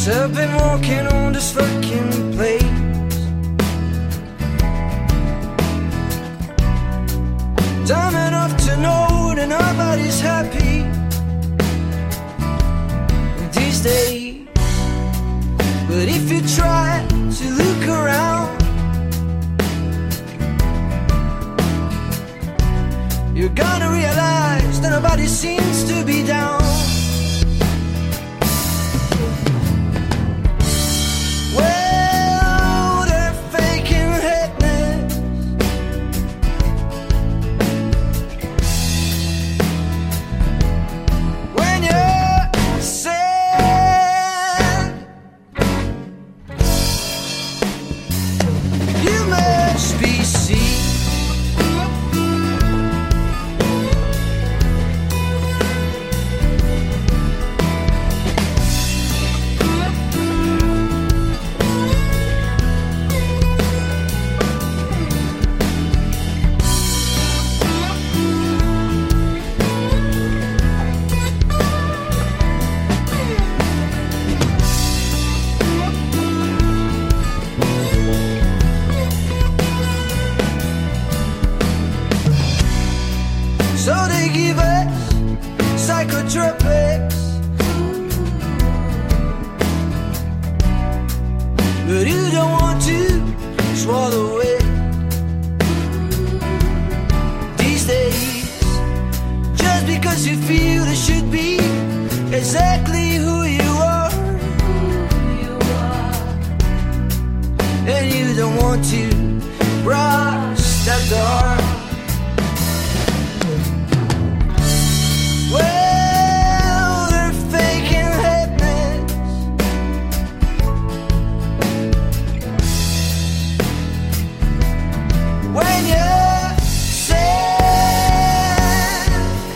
I've been walking on this fucking place. Time enough to know that nobody's happy these days. But if you try to look around, you're gonna realize that nobody seems to be down. Well, they're faking happiness. When you're sad, you must be seen. So they give us psychotropics, but you don't want to swallow it these days. Just because you feel it should be exactly who you are, and you don't want to cross that door. Well, they're faking happiness. When you're sad,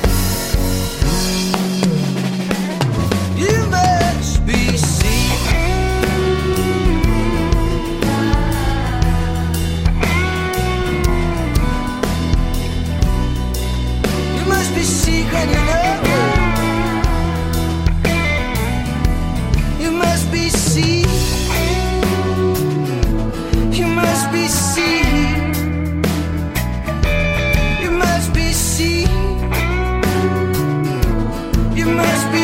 you must be seen. You must be secret, you know. You must be seen. You must be seen. You must be seen. You must be